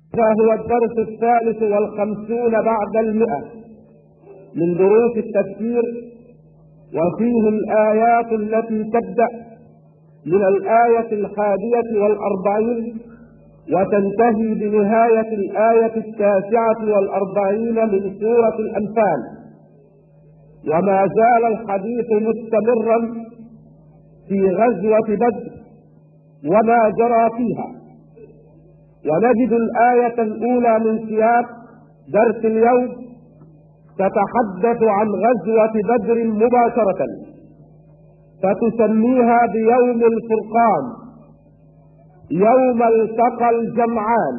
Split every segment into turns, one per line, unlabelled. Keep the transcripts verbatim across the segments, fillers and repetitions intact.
فهو الدرس الثالث والخمسون بعد المئة من دروس التفسير، وفيه الآيات التي تبدأ من الآية الحادية والأربعين وتنتهي بنهاية الآية التاسعة والأربعين من سورة الأنفال. وما زال الحديث مستمرا في غزوة بدر وما جرى فيها، ونجد الآية الأولى من سياق درس اليوم تتحدث عن غزوة بدر مباشرة، فتسميها بيوم الفرقان، يوم التقى الجمعان.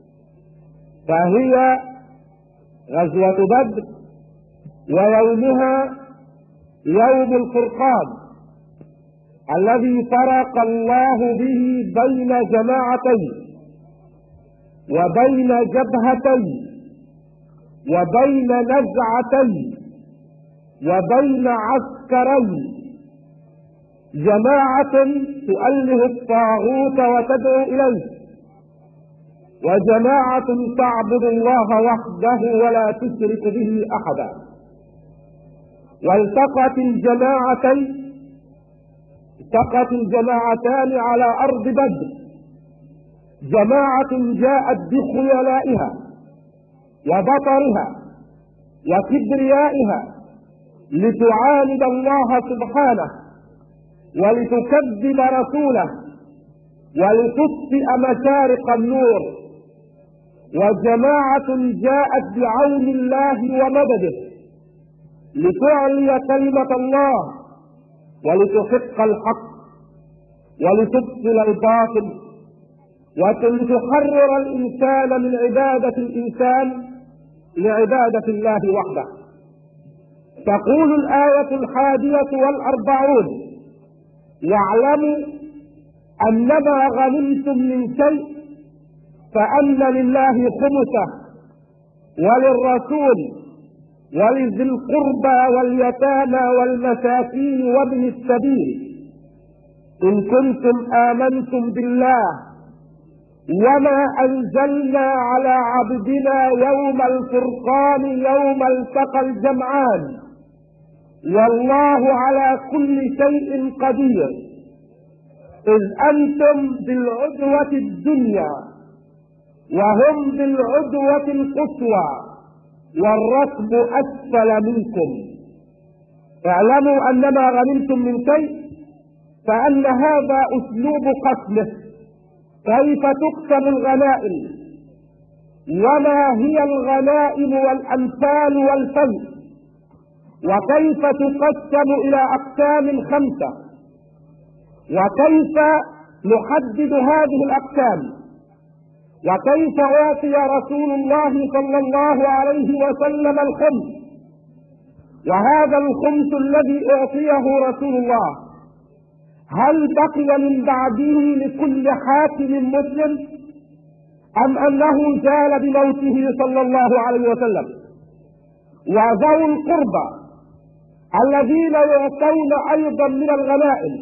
فهي غزوة بدر ويومها يوم الفرقان الذي فرق الله به بين جماعتين وبين جبهتين وبين نزعتين وبين عسكرين، جماعة تؤله الطاغوت وتدعو إليه، وجماعة تعبد الله وحده ولا تشرك به أحدا. والتقت الجماعتين التقت الجماعتان على أرض بدر، جماعة جاءت بخيلائها وبطرها وكبريائها لتعاند الله سبحانه ولتكذب رسوله ولتطفئ مشارق النور، وجماعة جاءت بعون الله ومدده لتعلي كلمة الله ولتحق الحق ولتبطل الباطل ولتحرر الإنسان من عبادة الإنسان لعبادة الله وحده. تقول الآية الحادية والأربعون: واعلموا أنما غنمتم من شيء فأن لله خمسه وللرسول ولذي القربى واليتامى والمساكين وابن السبيل إن كنتم آمنتم بالله وما أنزلنا على عبدنا يوم الفرقان يوم التقى الجمعان والله على كل شيء قدير إذ أنتم بالعدوة الدنيا وهم بالعدوة القصوى والركب أسفل منكم. اعلموا أنما غنمتم من شيء، فأن هذا أسلوب قسمه، كيف تقسم الغنائم وما هي الغنائم والأنفال والفيء، وكيف تقسم إلى أقسام خمسة، وكيف نحدد هذه الأقسام، وكيف أعطي رسول الله صلى الله عليه وسلم الخمس، وهذا الخمس الذي أعطيه رسول الله هل بقي من بعده لكل حاكم مسلم أم أنه زال بموته صلى الله عليه وسلم؟ وذوي القربى الذين يعطون أيضا من الغنائم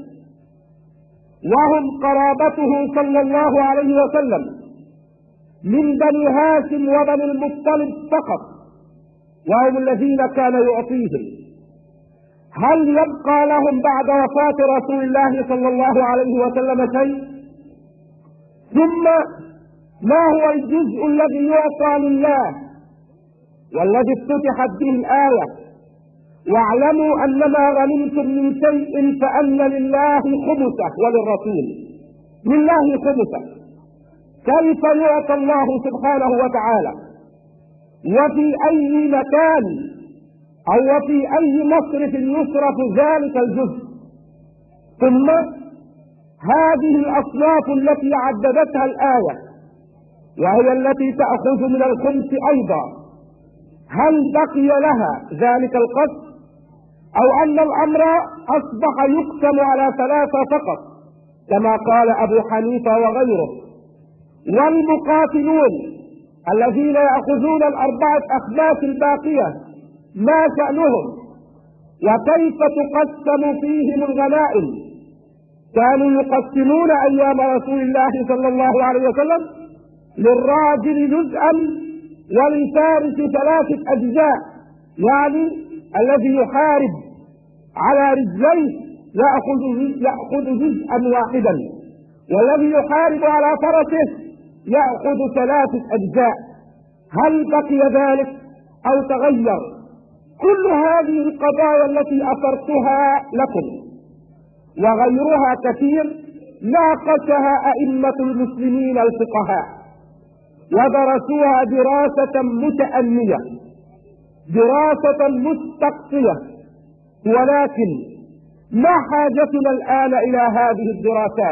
وهم قرابته صلى الله عليه وسلم من بني هاشم وبني المطلب فقط، وهم الذين كان يعطيهم، هل يبقى لهم بعد وفاة رسول الله صلى الله عليه وسلم شيء؟ ثم ما هو الجزء الذي يعطى لله والذي افتتحت به الآية: واعلموا أنما غنمتم من شيء فأن لله خمسه وللرسول؟ لله خمسه، كيف يعطى الله سبحانه وتعالى؟ وفي أي مكان أو في أي مصرف يصرف ذلك الجزء؟ ثم هذه الأصناف التي عددتها الآية وهي التي تأخذ من الخمس أيضا، هل بقي لها ذلك القسم أو أن الأمر أصبح يقسم على ثلاثة فقط كما قال أبو حنيفة وغيره؟ والمقاتلون الذين يأخذون الأربعة أخماس الباقية ما شأنهم؟ وكيف تقسم فيهم الغنائم؟ كانوا يقسمون أيام رسول الله صلى الله عليه وسلم للراجل جزءا وللفارس ثلاثة أجزاء، يعني الذي يحارب على رجليه يأخذ يأخذ جزءا واحدا، والذي يحارب على فرسه يأخذ ثلاثة أجزاء. هل بقي ذلك أو تغير؟ كل هذه القضايا التي أثرتها لكم وغيرها كثير ناقشها أئمة المسلمين الفقهاء ودرسوها دراسة متأنية، دراسة مستقصية، ولكن ما حاجتنا الآن إلى هذه الدراسات؟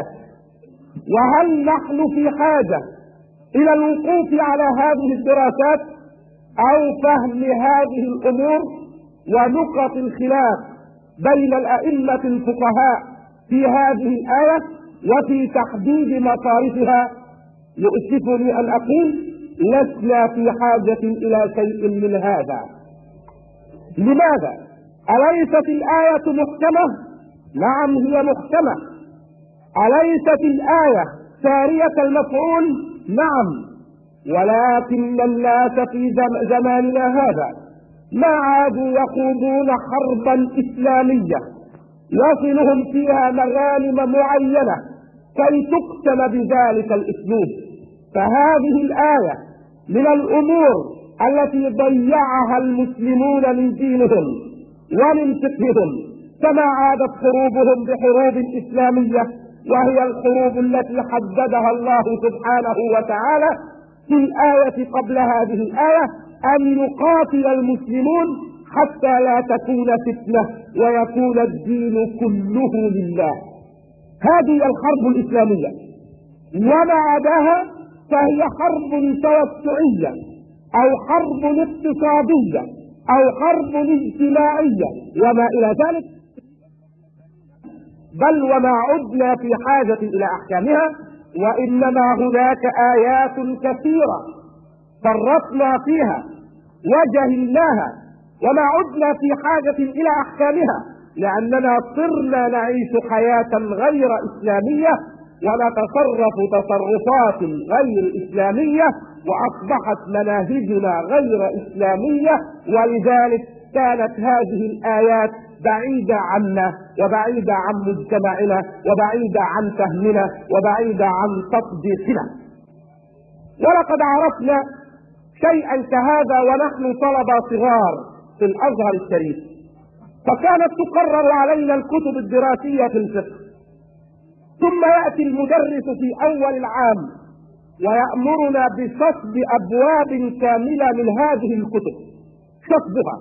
وهل نحن في حاجة إلى الوقوف على هذه الدراسات أو فهم هذه الأمور ونقط الخلاف بين الأئمة الفقهاء في هذه الآية وفي تحديد مصارفها؟ يؤسفني أن أقول لسنا في حاجة إلى شيء من هذا. لماذا؟ أليست الآية محكمة؟ نعم هي محكمة. أليست الآية سارية المفعول؟ نعم، ولكن الناس في زماننا هذا ما عادوا يخوضون حربا إسلامية يصلهم فيها مغانم معينة كي تقسم بذلك الأسلوب. فهذه الآية من الأمور التي ضيعها المسلمون من دينهم ومن فقههم، كما عادت حروبهم بحروب إسلامية، وهي الحروب التي حددها الله سبحانه وتعالى في الآية قبل هذه الآية أن يقاتل المسلمون حتى لا تكون فتنة ويكون الدين كله لله. هذه الحرب الإسلامية، وما عداها فهي حرب توسعية أو حرب اقتصادية أو حرب اجتماعية وما إلى ذلك، بل وما عدنا في حاجة إلى أحكامها، وإنما هناك آيات كثيرة فرطنا فيها وجهلناها وما عدنا في حاجة إلى أحكامها، لأننا صرنا نعيش حياة غير إسلامية ونتصرف تصرفات غير إسلامية، وأصبحت مناهجنا غير إسلامية، ولذلك كانت هذه الآيات بعيدة عنا وبعيدة عن مجتمعنا وبعيدة عن فهمنا وبعيدة عن تطبيقنا. ولقد عرفنا شيئا كهذا ونحن طلبة صغار في الأزهر الشريف، فكانت تقرر علينا الكتب الدراسية في الفقه، ثم يأتي المدرس في أول العام ويأمرنا بصفد أبواب كاملة من هذه الكتب، صفدها،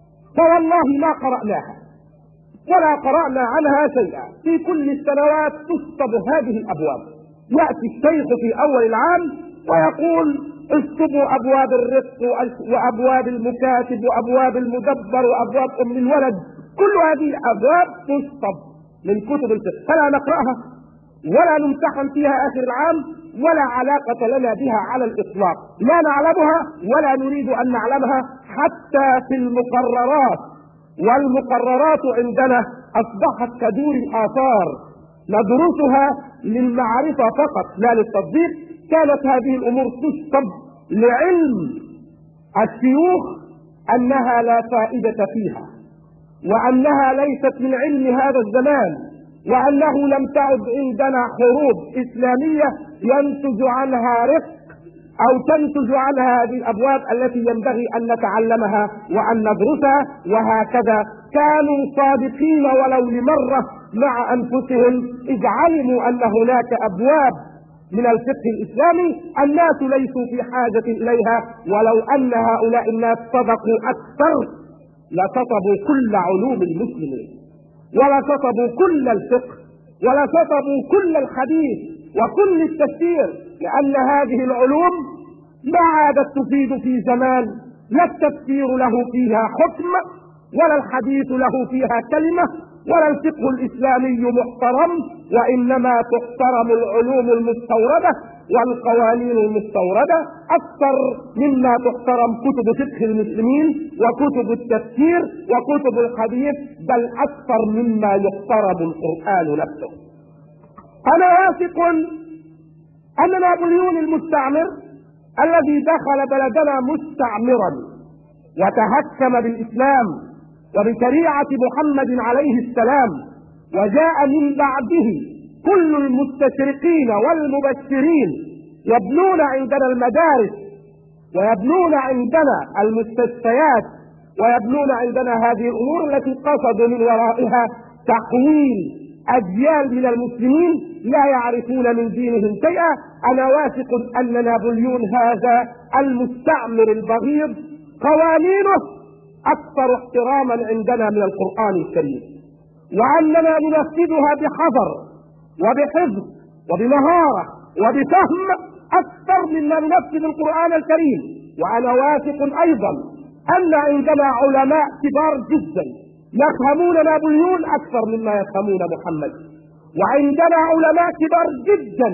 فوالله ما قرأناها ولا قرأنا عنها شيئا. في كل السنوات تسطب هذه الأبواب. يأتي الشيخ في أول العام ويقول اسطبوا أبواب الرق وأبواب المكاتب وأبواب المدبر وأبواب أم الولد، كل هذه الأبواب تسطب من كتب الفقه، فلا نقرأها ولا نمتحن فيها آخر العام ولا علاقة لنا بها على الإطلاق، لا نعلمها ولا نريد أن نعلمها حتى في المقررات. والمقررات عندنا أصبحت كدور الآثار ندرسها للمعرفة فقط لا للتطبيق. كانت هذه الأمور تسطب لعلم الشيوخ أنها لا فائدة فيها، وأنها ليست من علم هذا الزمان، وأنه لم تعد عندنا حروب إسلامية ينتج عنها رفق أو تنتج عنها هذه الأبواب التي ينبغي أن نتعلمها وأن ندرسها. وهكذا كانوا صادقين ولو لمرة مع أنفسهم إذ علموا أن هناك أبواب من الفقه الإسلامي الناس ليسوا في حاجة إليها، ولو أن هؤلاء الناس صدقوا أكثر لسطبوا كل علوم المسلمين ولسطبوا كل الفقه ولسطبوا كل الحديث وكل التفسير، لأن هذه العلوم ما عادت تفيد في زمان لا التفسير له فيها حكم ولا الحديث له فيها كلمة ولا الفقه الإسلامي محترم، وإنما تحترم العلوم المستوردة والقوانين المستوردة أكثر مما تحترم كتب فقه المسلمين وكتب التفسير وكتب الحديث، بل أكثر مما يحترم القرآن نفسه. أنا واثق أن نابليون المستعمر الذي دخل بلدنا مستعمرا وتهكم بالإسلام وبشريعة محمد عليه السلام، وجاء من بعده كل المستشرقين والمبشرين يبنون عندنا المدارس ويبنون عندنا المستشفيات ويبنون عندنا هذه الأمور التي قصدوا من ورائها تحويل أجيال من المسلمين لا يعرفون من دينهم شيئا. أنا واثق أن نابليون هذا المستعمر البغيض قوانينه أكثر احتراما عندنا من القرآن الكريم، وأننا ننفذها بحذر وبحفظ وبمهارة وبفهم أكثر مما ننفذ القرآن الكريم. وأنا واثق أيضا أن عندنا علماء كبار جدا يفهمون نابليون أكثر مما يفهمون محمد، وعندنا علماء كبار جدا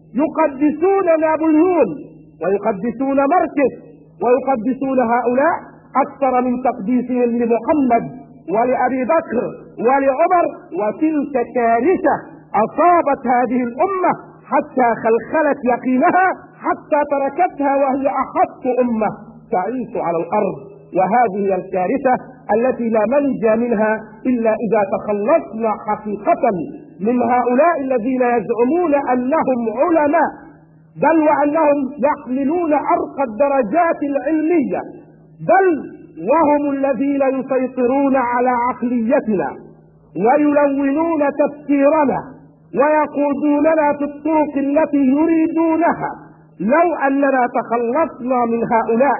يقدسون نابليون ويقدسون مركز ويقدسون هؤلاء أكثر من تقديسهم لمحمد ولأبي بكر ولعمر. وتلك كارثة أصابت هذه الأمة حتى خلخلت يقينها، حتى تركتها وهي أحط أمة تعيش على الأرض. وهذه هي الكارثة التي لا منجى منها إلا إذا تخلصنا حقيقة من هؤلاء الذين يزعمون أنهم علماء، بل وأنهم يحملون أرقى الدرجات العلمية، بل وهم الذين يسيطرون على عقليتنا ويلونون تفكيرنا ويقودوننا في الطرق التي يريدونها. لو أننا تخلصنا من هؤلاء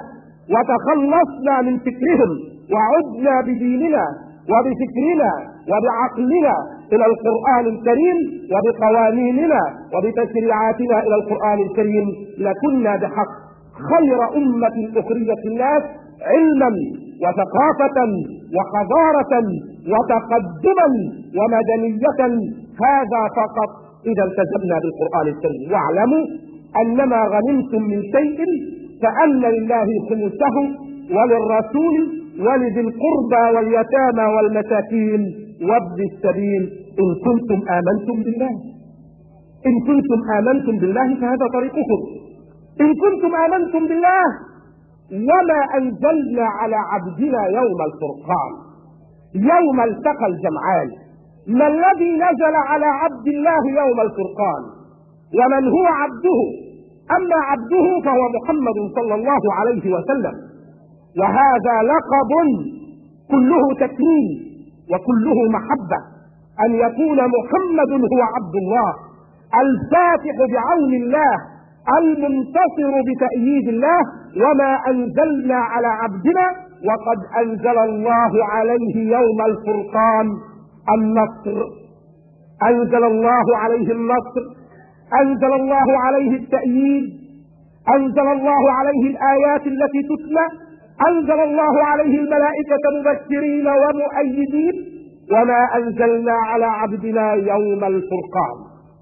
وتخلصنا من فكرهم وعدنا بديننا وبفكرنا وبعقلنا إلى القرآن الكريم وبقوانيننا وبتشريعاتنا إلى القرآن الكريم، لكنا بحق خير أمة أخرجت الناس علما وثقافة وحضارة وتقدما ومدنية. هذا فقط إذا التزمنا بالقرآن الكريم. واعلموا أنما غنمتم من شيء فأن لله خمسه وللرسول ولذي القربى واليتامى والمساكين وابن السبيل إن كنتم آمنتم بالله. إن كنتم آمنتم بالله فهذا طريقكم. إن كنتم آمنتم بالله وما أنزلنا على عبدنا يوم الفرقان يوم التقى الجمعان. ما الذي نزل على عبد الله يوم الفرقان؟ ومن هو عبده؟ أما عبده فهو محمد صلى الله عليه وسلم، وهذا لقب كله تكريم وكله محبة، أن يكون محمد هو عبد الله الفاتح بعون الله المنتصر بتأييد الله. وما أنزلنا على عبدنا وقد أنزل الله عليه يوم الفرقان النصر، أنزل الله عليه النصر، أنزل الله عليه التأييد، أنزل الله عليه الآيات التي تتلى، أنزل الله عليه الملائكة مبشرين ومؤيدين. وما أنزلنا على عبدنا يوم الفرقان،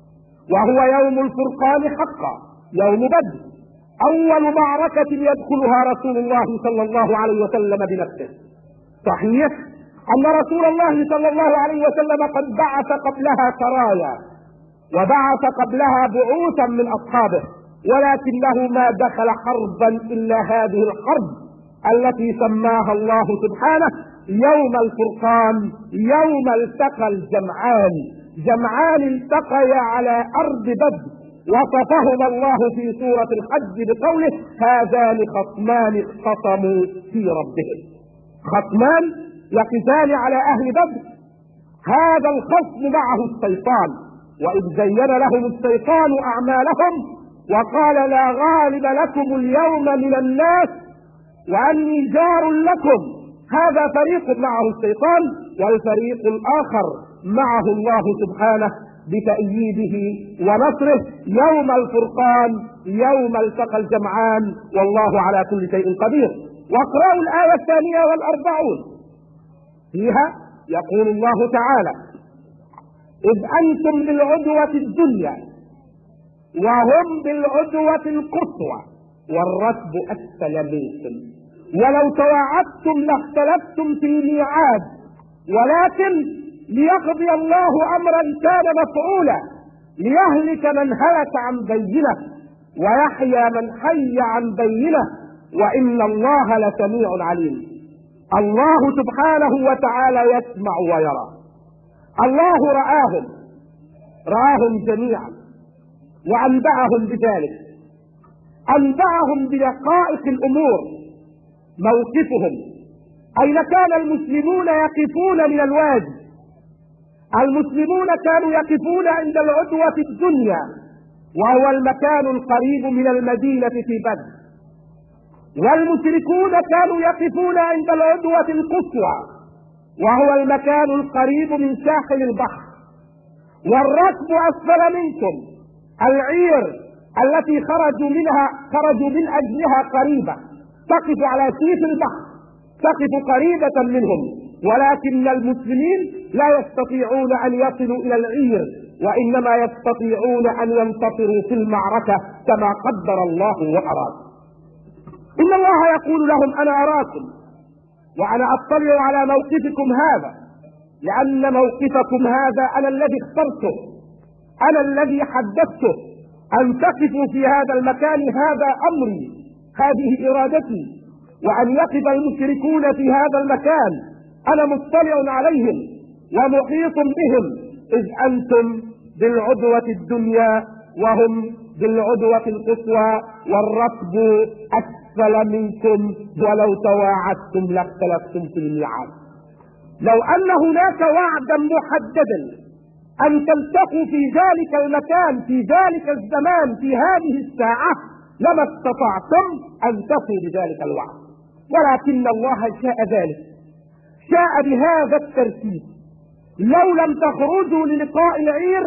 وهو يوم الفرقان حقا يوم بدر، أول معركة يدخلها رسول الله صلى الله عليه وسلم بنفسه. صحيح أن رسول الله صلى الله عليه وسلم قد بعث قبلها سرايا وبعث قبلها بعوثا من أصحابه، ولكنه ما دخل حربا إلا هذه الحرب التي سماها الله سبحانه يوم الفرقان، يوم التقى الجمعان. جمعان التقيا على أرض بدر، وصفهما الله في سورة الحج بقوله هذان خصمان اختصموا في ربهم. خصمان يقفان على أهل بدر، هذا الخصم معه الشيطان، وإذ زين لهم الشيطان أعمالهم وقال لا غالب لكم اليوم من الناس وأني جار لكم. هذا فريق معه الشيطان، والفريق الآخر معه الله سبحانه بتأييده ونصره يوم الفرقان، يوم التقى الجمعان، والله على كل شيء قدير. واقرأوا الآية الثانية والأربعون، فيها يقول الله تعالى إذ أنتم بالعدوة الدنيا وهم بالعدوة القصوى والركب أسفل منكم ولو تواعدتم لاختلفتم في ميعاد ولكن ليقضي الله أمرا كان مفعولا ليهلك من هلك عن بينه ويحيى من حي عن بينه وإن الله لسميع عليم. الله سبحانه وتعالى يسمع ويرى. الله رآهم رآهم جميعا وأنبأهم بذلك، أنبأهم بدقائق الأمور. موقفهم أين كان المسلمون يقفون من الوادي؟ المسلمون كانوا يقفون عند العدوة الدنيا، وهو المكان القريب من المدينة في بدر، والمشركون كانوا يقفون عند العدوة القصوى، وهو المكان القريب من ساحل البحر. والركب أسفل منكم، العير التي خرجوا منها خرجوا من أجلها قريبة، تقف على سيف البحر، تقف قريبة منهم، ولكن المسلمين لا يستطيعون أن يصلوا إلى العير، وإنما يستطيعون أن ينتصروا في المعركة كما قدر الله وأراد. إن الله يقول لهم أنا أراكم وأنا أطلع على موقفكم هذا، لأن موقفكم هذا أنا الذي اخترته، أنا الذي حددته أن تقفوا في هذا المكان، هذا أمري، هذه إرادتي. وأن يقف المشركون في هذا المكان أنا مطلع عليهم ومحيط بهم، إذ أنتم بالعدوة الدنيا وهم بالعدوة القصوى، والركب أسفل منكم ولو تواعدتم لاختلفتم في الميعاد. لو أن هناك وعدا محددا أن تلتقوا في ذلك المكان في ذلك الزمان في هذه الساعة لما استطعتم أن تفوا بذلك الوعد، ولكن الله شاء ذلك، شاء بهذا الترتيب. لو لم تخرجوا للقاء العير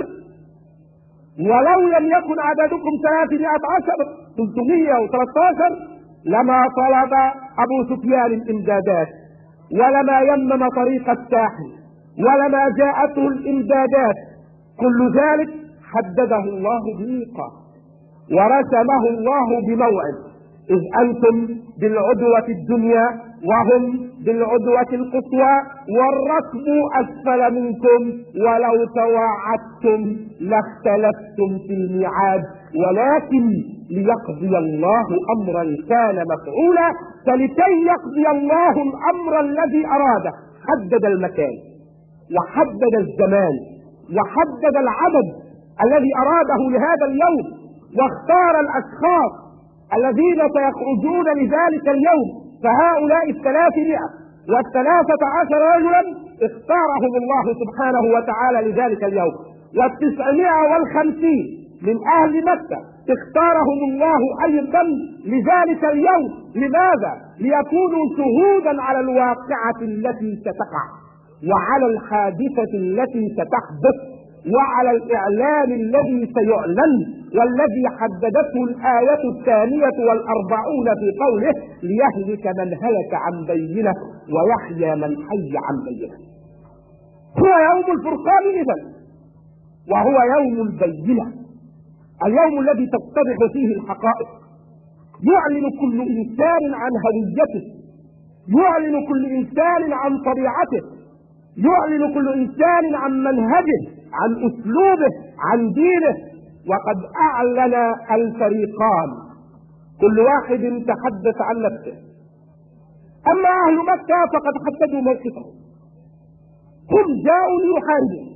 ولو لم يكن عددكم ثلاثمائة عشر ثلاثمائة وثلاثة عشر لما طلب أبو سفيان الإمدادات، ولما يمم طريق الساحل، ولما جاءته الإمدادات. كل ذلك حدده الله بميقات ورسمه الله بموعد، إذ أنتم بالعدوة الدنيا وهم بالعدوة القصوى، والركب أسفل منكم ولو تواعدتم لاختلفتم في الميعاد، ولكن ليقضي الله أمرا كان مفعولا. فلكي يقضي الله الأمر الذي أراده حدد المكان وحدد الزمان وحدد العدد الذي أراده لهذا اليوم، واختار الأشخاص الذين سيخرجون لذلك اليوم. فهؤلاء الثلاثمائة والثلاثة عشر رجلا اختارهم الله سبحانه وتعالى لذلك اليوم، والتسعمائة والخمسين من أهل مكة اختارهم الله أيضا لذلك اليوم. لماذا؟ ليكونوا شهودا على الواقعة التي ستقع، وعلى الحادثة التي ستحدث، وعلى الإعلان الذي سيعلن، والذي حددته الآية الثانية والأربعون في قوله ليهلك من هلك عن بينه ويحيى من حي عن بينه. هو يوم الفرقان إذن، وهو يوم البينة، اليوم الذي تتضح فيه الحقائق، يعلن كل إنسان عن هويته، يعلن كل إنسان عن طبيعته، يعلن كل إنسان عن منهجه، عن أسلوبه، عن دينه. وقد أعلن الفريقان كل واحد تحدث عن نفسه. أما أهل مكة فقد حددوا موقفهم، هم جاءوا ليحاربوا،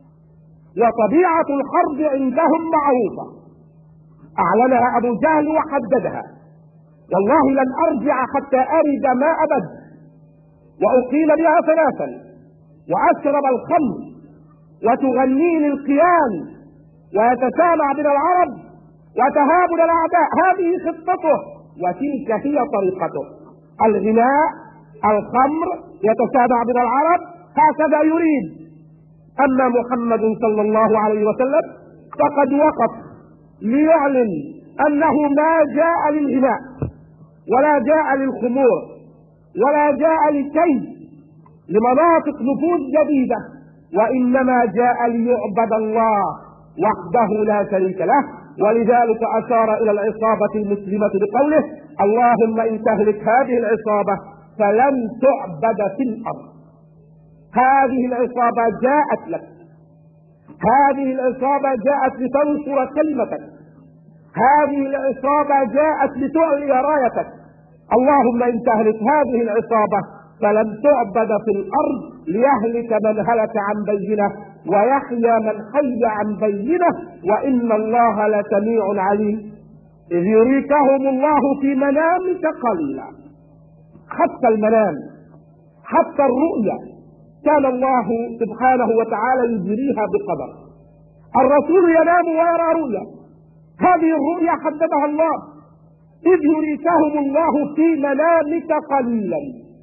وطبيعة الحرب عندهم معروفة، أعلنها أبو جهل وحددها: والله لن أرجع حتى أرد ماء بدر وأقيم بها ثلاثا وأشرب الخمر وتغنيني القيان ويتسامع بنا العرب وتهابنا الأعداء. هذه خطته وتلك هي طريقته، الغناء، الخمر، يتسامع بنا العرب، هكذا يريد. أما محمد صلى الله عليه وسلم فقد وقف ليعلن أنه ما جاء للغناء ولا جاء للخمور ولا جاء لكي لمناطق نفوذ جديدة، وإنما جاء ليعبد الله وحده لا شريك له. ولذلك أشار إلى العصابة المسلمة بقوله: اللهم إن تهلك هذه العصابة فلن تعبد في الأرض. هذه العصابة جاءت لك، هذه العصابة جاءت لتنصر كلمتك، هذه العصابة جاءت لتعلي رايتك، اللهم إن تهلك هذه العصابة فلن تعبد في الأرض، ليهلك من هلك عن بينه ويحيى من حي عن بينه، وإن الله لسميع عليم. إذ يريكهم الله في منامك قليلا. حتى المنام، حتى الرؤيا كان الله سبحانه وتعالى يجريها بقدر. الرسول ينام ويرى رؤيا، هذه الرؤيا حددها الله. إذ يريكهم الله في منامك قليلا،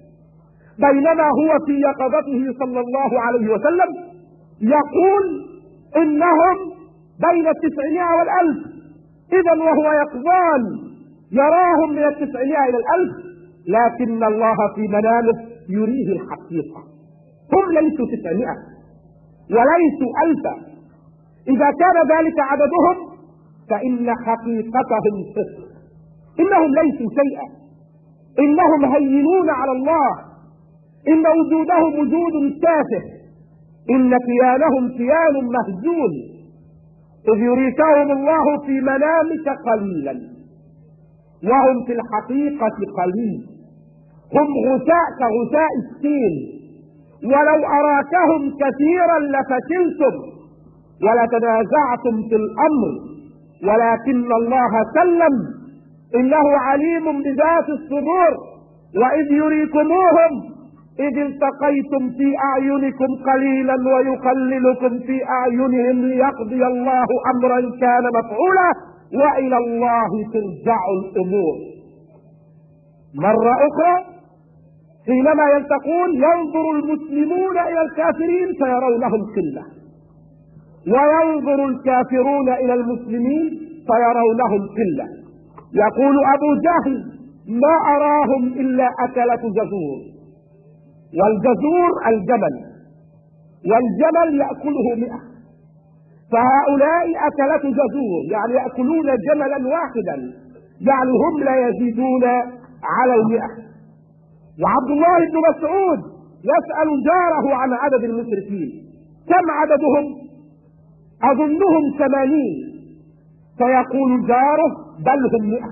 بينما هو في يقظته صلى الله عليه وسلم يقول إنهم بين التسعمائة والألف، إذا وهو يقظان يراهم من التسعمائة إلى الألف، لكن الله في منامه يريه الحقيقة. هم ليسوا تسعمائة وليسوا ألفا، إذا كان ذلك عددهم فإن حقيقتهم صفر، إنهم ليسوا شيئا، إنهم هينون على الله، إن وجودهم وجود تافه، إن كيانهم كيان مهزول. إذ يريكهم الله في منامك قليلا وهم في الحقيقة قليل، هم غثاء كغثاء السيل، ولو أراكهم كثيرا لفتلتم ولتنازعتم في الأمر، ولكن الله سلم، إنه عليم بذات الصدور. وإذ يريكموهم إذ التقيتم في أعينكم قليلا ويقللكم في أعينهم ليقضي الله أمرا كان مفعولا وإلى الله ترجع الأمور. مرة أخرى حينما يلتقون ينظر المسلمون إلى الكافرين فيرونهم قلة، وينظر الكافرون إلى المسلمين فيرونهم قلة. يقول أبو جهل ما أراهم إلا أكلة جزور، والجزور الجمل، والجمل يأكله مئة، فهؤلاء أكلة جزور يعني يأكلون جملا واحدا، يعني هم لا يزيدون على المئة. وعبد الله بن مسعود يسأل جاره عن عدد المشركين، كم عددهم؟ أظنهم ثمانين، فيقول جاره بل هم مئة.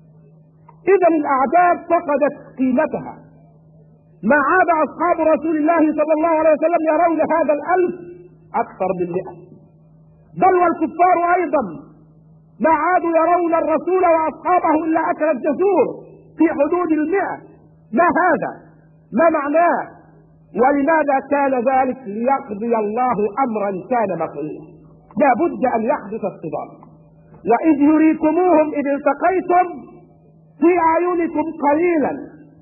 إذا الأعداد فقدت قيمتها، ما عاد أصحاب رسول الله صلى الله عليه وسلم يرون هذا الألف أكثر من مئة، بل والكفار أيضا ما عادوا يرون الرسول وأصحابه إلا أكل الجزور في حدود المئة. ما هذا؟ ما معناه؟ ولماذا كان ذلك؟ ليقضي الله أمرا كان مفعولا، لا بد أن يحدث الصدام. وإذ يريكموهم إذ التقيتم في أعينكم قليلا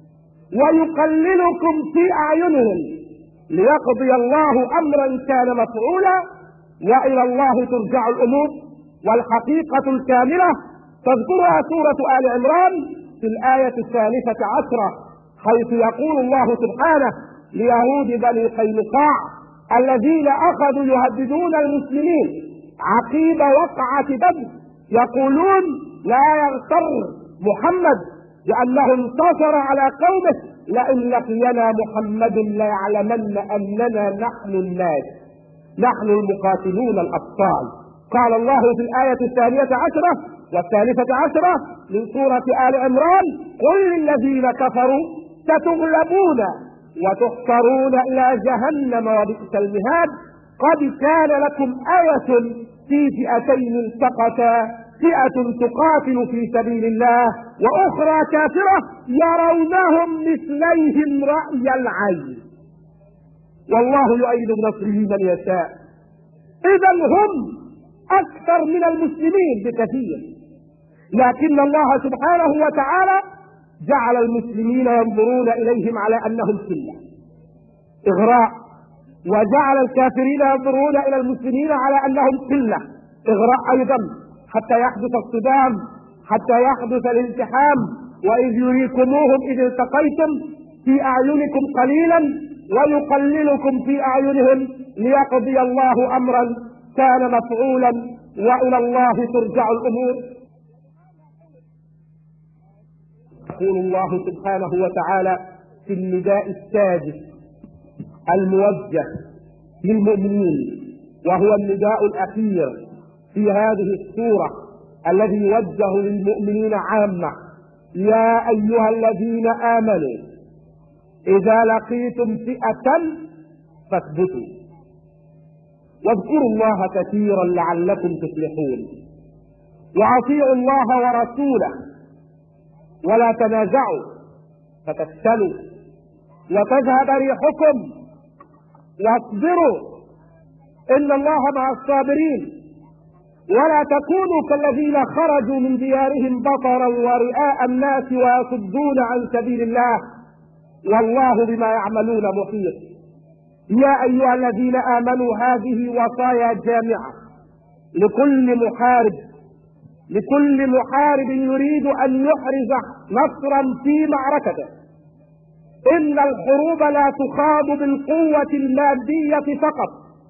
ويقللكم في أعينهم ليقضي الله أمرا كان مفعولا وإلى الله ترجع الأمور. والحقيقة الكاملة تذكرها سورة آل عمران في الآية الثالثة عشرة، حيث يقول الله سبحانه ليهود بني قينقاع الذين أخذوا يهددون المسلمين عقيب وقعة بدر، يقولون لا يغتر محمد لأنه انتصر على قومه، لئن لقينا محمد ليعلمن أننا نحن الناس، نحن المقاتلون الأبطال. قال الله في الآية الثانية عشرة والثالثة عشرة من سورة آل عمران قل للذين كفروا ستغلبون وتحشرون إلى جهنم وبئس المهاد، قد كان لكم آية في فئتين التقتا، فئة تقاتل في سبيل الله وأخرى كافرة يرونهم مثليهم رأي العين والله يؤيد بنصره من يشاء. إذا هم أكثر من المسلمين بكثير، لكن الله سبحانه وتعالى جعل المسلمين ينظرون إليهم على أنهم سلة إغراء، وجعل الكافرين ينظرون إلى المسلمين على أنهم سلة إغراء أيضا، حتى يحدث الصدام، حتى يحدث الالتحام. وإذ يريكموهم إذ التقيتم في أعينكم قليلا ويقللكم في أعينهم ليقضي الله أمرا كان مفعولا وإلى الله ترجع الأمور. يقول الله سبحانه وتعالى في النداء السادس الموجه للمؤمنين، وهو النداء الأخير في هذه السورة، الذي يوجه للمؤمنين عامة: يا أيها الذين آمنوا إذا لقيتم فئة فاثبتوا واذكروا الله كثيرا لعلكم تفلحون، وأطيعوا الله ورسوله ولا تنازعوا فتفشلوا وتذهب ريحكم، واصبروا إن الله مع الصابرين، ولا تكونوا كالذين خرجوا من ديارهم بطرا ورئاء الناس ويصدون عن سبيل الله والله بما يعملون محيط. يا أيها الذين آمنوا هذه وصايا جامعة لكل محارب لكل محارب يريد أن يحرز نصرا في معركته. إن الحروب لا تخاض بالقوة المادية فقط،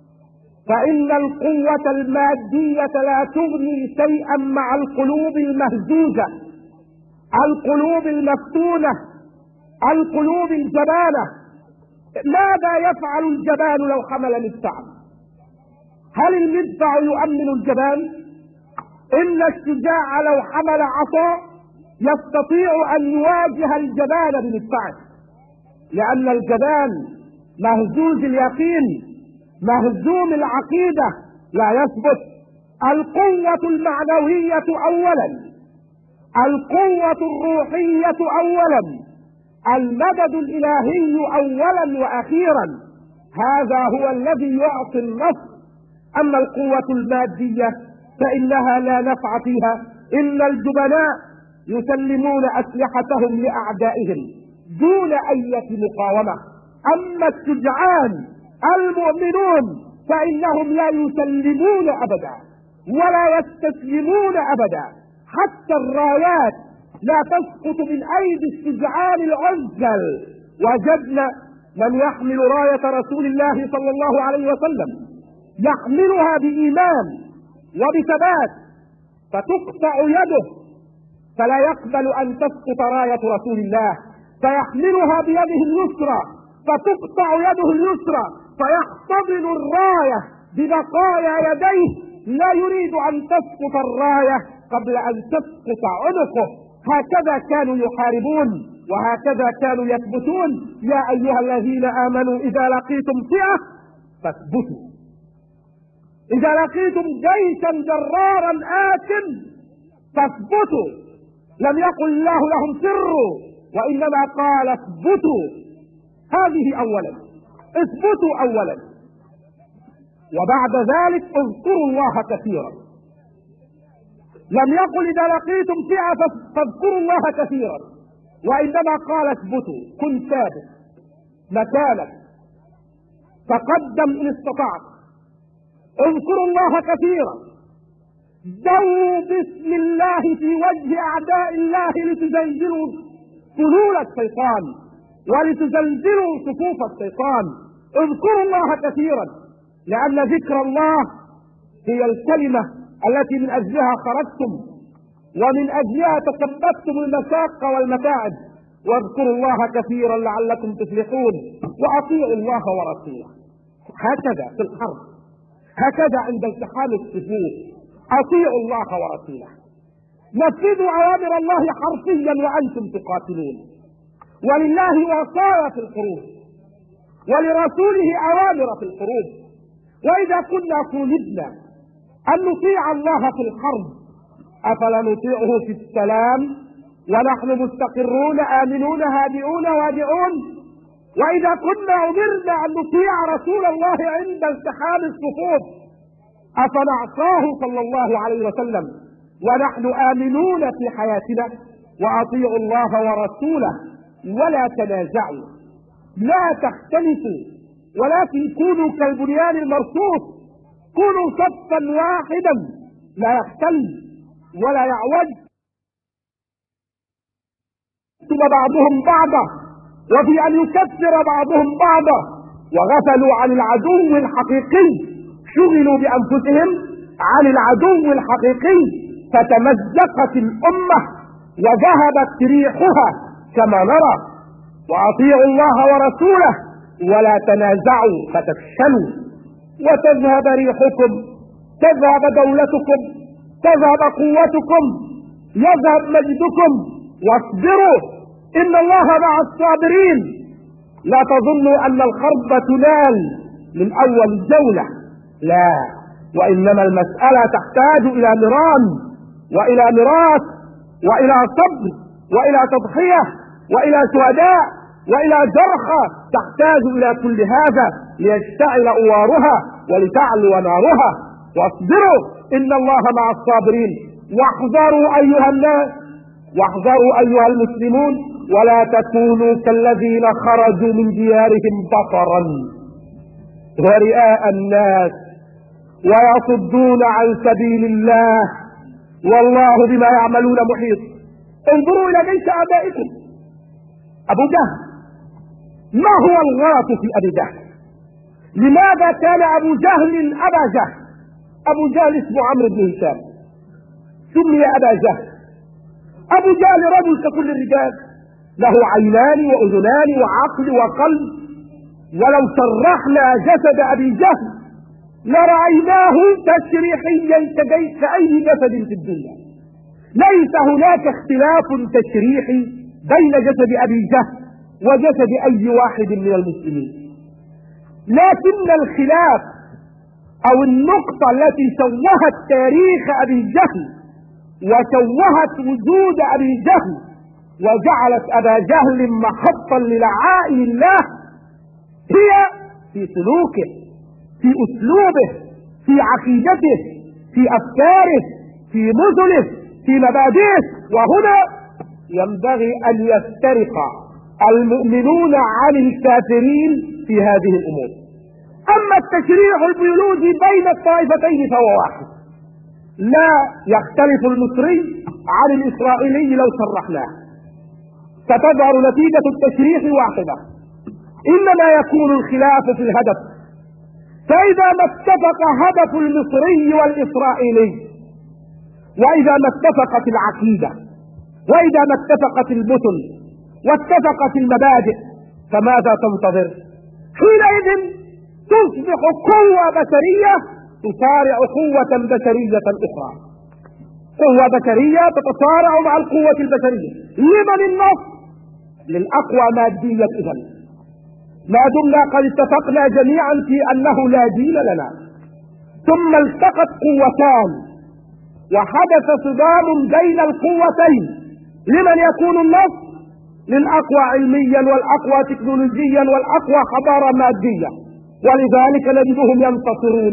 فإن القوة المادية لا تغني شيئا مع القلوب المهزوزة، القلوب المفتونة، القلوب الجبانة. ماذا يفعل الجبان لو حمل مدفعا؟ هل المدفع يؤمن الجبان؟ إن الشجاع لو حمل عصا يستطيع أن يواجه الجبان بمدفعه، لأن الجبان مهزوز اليقين مهزوم العقيدة لا يثبت. القوة المعنوية أولا، القوة الروحية أولا، المدد الإلهي أولا وأخيرا، هذا هو الذي يعطي النصر. أما القوة المادية فإنها لا نفع فيها. إن الجبناء يسلمون أسلحتهم لأعدائهم دون أي مقاومة، أما الشجعان المؤمنون فإنهم لا يسلمون أبدا ولا يستسلمون أبدا، حتى الرايات لا تسقط من أيدي الشجعان العزل. وجدنا من يحمل راية رسول الله صلى الله عليه وسلم يحملها بإيمان وبثبات، فتقطع يده فلا يقبل أن تسقط راية رسول الله، فيحملها بيده اليسرى فتقطع يده اليسرى، فيحتضن الراية ببقايا يديه، لا يريد أن تسقط الراية قبل أن تسقط عنقه. هكذا كانوا يحاربون وهكذا كانوا يثبتون. يا أيها الذين آمنوا إذا لقيتم فئة فاثبتوا، إذا لقيتم جيشا جرارا آت فاثبتوا. لم يقل الله لهم سروا، وإنما قال اثبتوا. هذه أولا، اثبتوا أولا، وبعد ذلك اذكروا الله كثيرا. لم يقل إذا لقيتم فئة فاذكروا الله كثيرا، وإنما قال اثبتوا، كن ثابت مكانك، تقدم إن استطعت، اذكروا الله كثيرا، دعوا باسم الله في وجه أعداء الله لتزلزلوا سلول الشيطان ولتزلزلوا صفوف الشيطان. اذكروا الله كثيرا، لأن ذكر الله هي الكلمة التي من أجلها خرجتم ومن أجلها تثبتتم المشاق والمتاعب. واذكروا الله كثيرا لعلكم تفلحون، وأطيعوا الله ورسوله. هكذا في الحرب، هكذا عند التحام الصفوف، أطيعوا الله ورسوله. نفذوا أوامر الله حرفيا وأنتم تقاتلون. ولله وصايا في الحروب، ولرسوله أوامر في الحروب. وإذا كنا طولبنا أن نطيع الله في الحرب، أفلا نطيعه في السلام ونحن مستقرون آمنون هادئون وادعون؟ وإذا كنا أمرنا أن نطيع رسول الله عند التحام الصفوف، أفنعصاه صلى الله عليه وسلم ونحن آمنون في حياتنا؟ وأطيعوا الله ورسوله ولا تنازعوا، لا تختلفوا، ولكن كونوا كالبنيان المرصوص، كونوا صفا واحدا لا يختلف ولا يعوج. ثم بعضهم بعضا، وفي أن يكفر بعضهم بعضا، وغفلوا عن العدو الحقيقي، شغلوا بأنفسهم عن العدو الحقيقي، فتمزقت الأمة وذهبت ريحها كما نرى. وأطيعوا الله ورسوله ولا تنازعوا فتفشلوا وتذهب ريحكم، تذهب دولتكم، تذهب قوتكم يذهب مجدكم، واصبروا إن الله مع الصابرين. لا تظنوا أن الحرب تنال من أول الجولة، لا، وإنما المسألة تحتاج إلى نيران وإلى ميراث وإلى صبر وإلى تضحية وإلى شهداء وإلى جرحى، تحتاج إلى كل هذا ليشتعل أوارها ولتعلو نارها. واصبروا إن الله مع الصابرين. واحذروا أيها الناس، واحذروا أيها المسلمون، ولا تكونوا كالذين خرجوا من ديارهم بطرا ورئاء الناس ويصدون عن سبيل الله، والله بما يعملون محيط. انظروا إلى جيش آبائكم. أبو جهل، ما هو الغلط في أبي جهل؟ لماذا كان أبو جهل أبا جهل؟ أبو جهل اسمه عمرو بن هشام، سمي أبا جهل. أبو جهل رجل ككل الرجال، له عينان وأذنان وعقل وقلب، ولو شرحنا جسد أبي جهل لرأيناه تشريحيا كأي جسد في الدنيا. ليس هناك اختلاف تشريحي بين جسد أبي جهل وجسد أي واحد من المسلمين، لكن الخلاف أو النقطة التي شوهت تاريخ أبي جهل وشوهت وجود أبي جهل وجعلت أبا جهل محطا للعائن الله هي في سلوكه، في أسلوبه، في عقيدته، في أفكاره، في نزله، في مبادئه. وهنا ينبغي أن يفترق المؤمنون عن الكافرين في هذه الأمور. أما التشريع البيولوجي بين الطائفتين فهو واحد، لا يختلف المصري عن الإسرائيلي لو شرحناه، ستظهر نتيجة التشريح واحدة، إنما يكون الخلاف في الهدف. فإذا ما اتفق هدف المصري والإسرائيلي، وإذا ما اتفقت العقيدة، وإذا ما اتفقت المثل واتفقت المبادئ، فماذا تنتظر؟ حينئذ تصبح قوة بشرية تصارع قوة بشرية أخرى، قوة بشرية تتصارع مع القوة البشرية. لمن النصر؟ للأقوى ماديا. إذن ما دمنا قد اتفقنا جميعا في أنه لا دين لنا، ثم التقت قوتان وحدث صدام بين القوتين، لمن يكون النصر؟ للأقوى علميا والأقوى تكنولوجيا والأقوى حضارة مادية، ولذلك نجدهم ينتصرون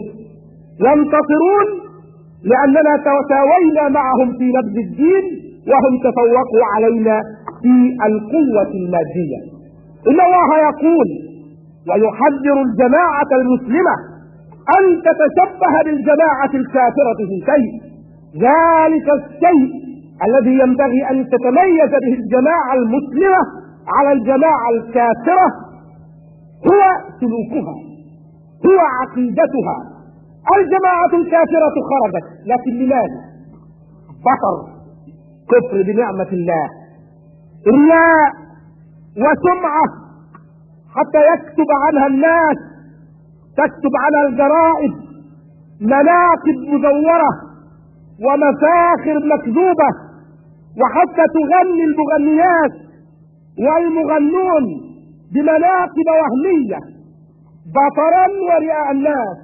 ينتصرون لأننا تساوينا معهم في نبذ الدين وهم تفوقوا علينا في القوة المادية. إن الله يقول ويحذر الجماعة المسلمة أن تتشبه بالجماعة الكافرة في شيء، ذلك الشيء الذي ينبغي أن تتميز به الجماعة المسلمة على الجماعة الكافرة هو سلوكها، هو عقيدتها. الجماعة الكافرة خرجت، لكن لماذا؟ بطر، كفر بنعمة الله، رياء وسمعة، حتى يكتب عنها الناس، تكتب عنها الجرائد مناقب مزورة ومفاخر مكذوبة، وحتى تغني المغنيات والمغنون بمناقب وهمية بطرا ورئاء الناس،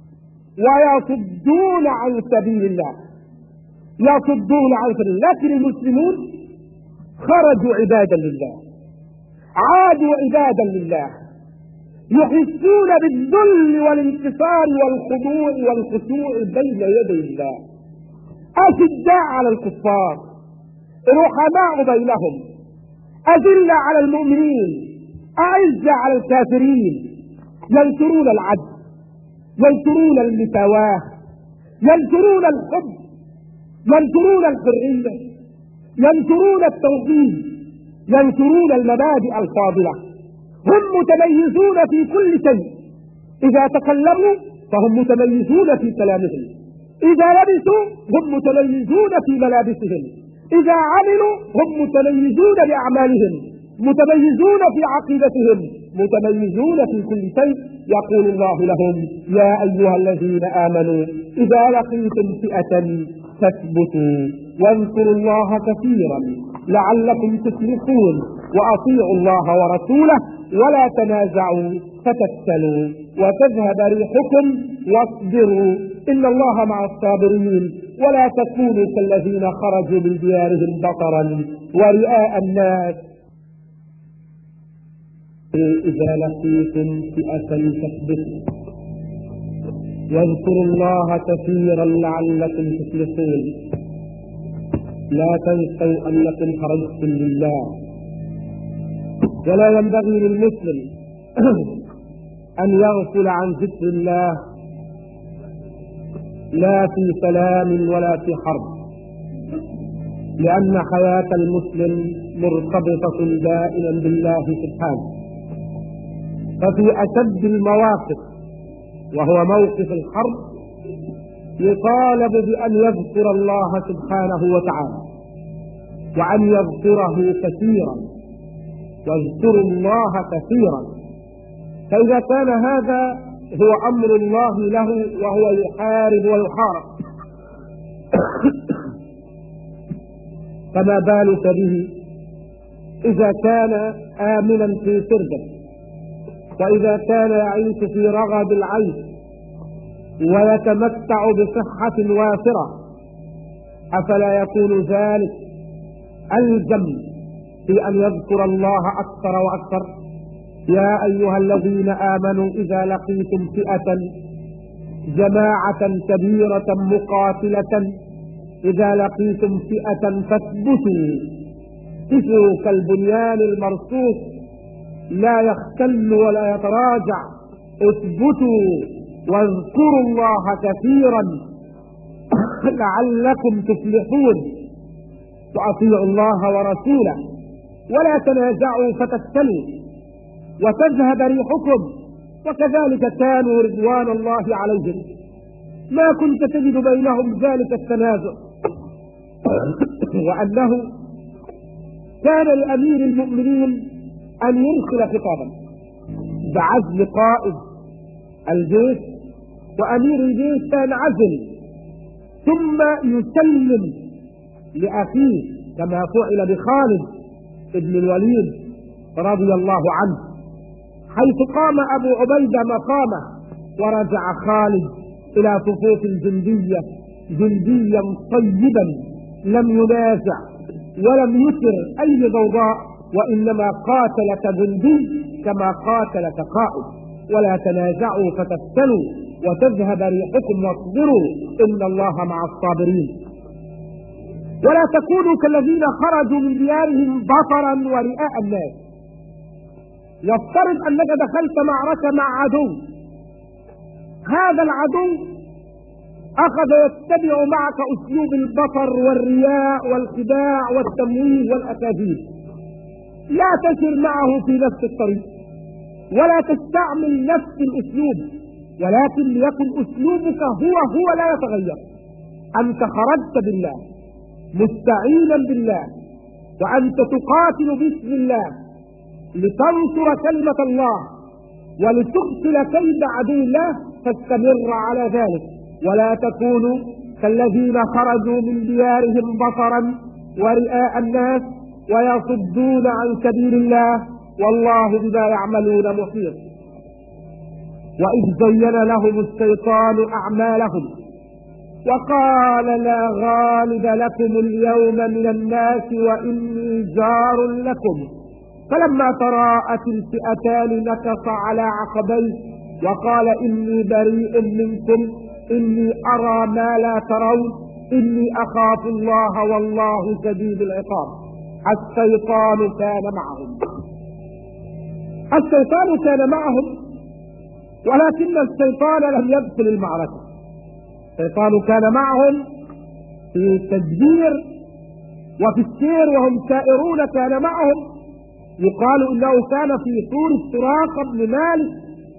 ويصدون عن سبيل الله، يصدون عن سبيل الله. لكن المسلمون خرجوا عبادا لله، عادوا عبادا لله، يحسون بالذل والانكسار والخضوع والخشوع بين يدي الله، أشداء على الكفار، رحماء بينهم، أذلة على المؤمنين، أعزة على الكافرين، ينشرون العدل، ينشرون المساواة، ينشرون الحب، ينشرون الحرية، ينشرون التوحيد، ينشرون المبادئ الفاضلة. هم متميزون في كل شيء، إذا تكلموا فهم متميزون في كلامهم، إذا لبسوا هم متميزون في ملابسهم، إذا عملوا هم متميزون بأعمالهم، متميزون في عقيدتهم، متميزون في كل شيء. يقول الله لهم: يا أيها الذين آمنوا إذا لقيتم فئة فاثبتوا واذكروا الله كثيرا لعلكم تفلحون وأطيعوا الله ورسوله ولا تنازعوا فتفشلوا وتذهب ريحكم واصبروا إن الله مع الصابرين ولا تكونوا كالذين خرجوا من ديارهم بطرا ورئاء الناس إذا لقيتم فئة فاثبتوا واذكروا الله كثيرا لعلكم تفلحون لا تنسوا أنكم خرجتم لله ولا ينبغي للمسلم أن يغفل عن ذكر الله لا في سلام ولا في حرب، لأن حياة المسلم مرتبطة دائما بالله سبحانه. ففي أشد المواقف وهو موقف الحرب يطالب بأن يذكر الله سبحانه وتعالى وأن يذكره كثيرا، واذكروا الله كثيرا. فإذا كان هذا هو أمر الله له وهو يحارب ويحارب فما بالك به إذا كان آمنا في سربه، وإذا كان يعيش في رغد العيش ويتمتع بصحة وافرة، أفلا يكون ذلك ألزم في أن يذكر الله أكثر وأكثر؟ يا أيها الذين آمنوا إذا لقيتم فئة جماعة كبيرة مقاتلة إذا لقيتم فئة فاثبتوا، كفوا كالبنيان المرصوص لا يختل ولا يتراجع، اثبتوا واذكروا الله كثيرا لعلكم تفلحون وأطيعوا الله ورسوله ولا تنازعوا فتفشلوا وتذهب ريحكم. وكذلك كانوا رضوان الله عليهم ما كنت تجد بينهم ذلك التنازع، وأنه كان لأمير المؤمنين أن يرسل خطابا بعزل قائد الجيش وأمير الجيش ينعزل ثم يسلم لأخيه كما فعل بخالد بن الوليد رضي الله عنه، حيث قام أبو عبيدة مقامه ورجع خالد إلى صفوف الجندية جنديا طيبا لم ينازع ولم يثر أي ضوضاء، وإنما قاتل كجندي كما قاتل كقائد. ولا تنازعوا فتفشلوا وتذهب ريحكم واصبروا إن الله مع الصابرين. ولا تكونوا كالذين خرجوا من ديارهم بطرا ورئاء الناس. يفترض أنك دخلت معركة مع عدو، هذا العدو أخذ يتبع معك أسلوب البطر والرياء والخداع والتمويه والأكاذيب، لا تسر معه في نفس الطريق ولا تستعمل نفس الأسلوب، ولكن ليكن أسلوبك هو هو لا يتغير. أنت خرجت بالله مستعينا بالله وأنت تقاتل باسم الله لتنصر كلمة الله ولتقتل كيد عدو الله، فاستمر على ذلك. ولا تكونوا كالذين خرجوا من ديارهم بطرا ورئاء الناس ويصدون عن سبيل الله والله بما يعملون محيط. وإذ زين لهم الشيطان أعمالهم وقال لا غالب لكم اليوم من الناس وإني جار لكم، فلما تراءت الفئتان نكص على عقبيه وقال إني بريء منكم إني أرى ما لا ترون إني أخاف الله والله شديد العقاب. الشيطان كان معهم الشيطان كان معهم ولكن الشيطان لم يدخل المعركة. الشيطان كان معهم في التدبير وفي السير وهم سائرون، كان معهم. يقال إنه كان في طور السراقة بن مالك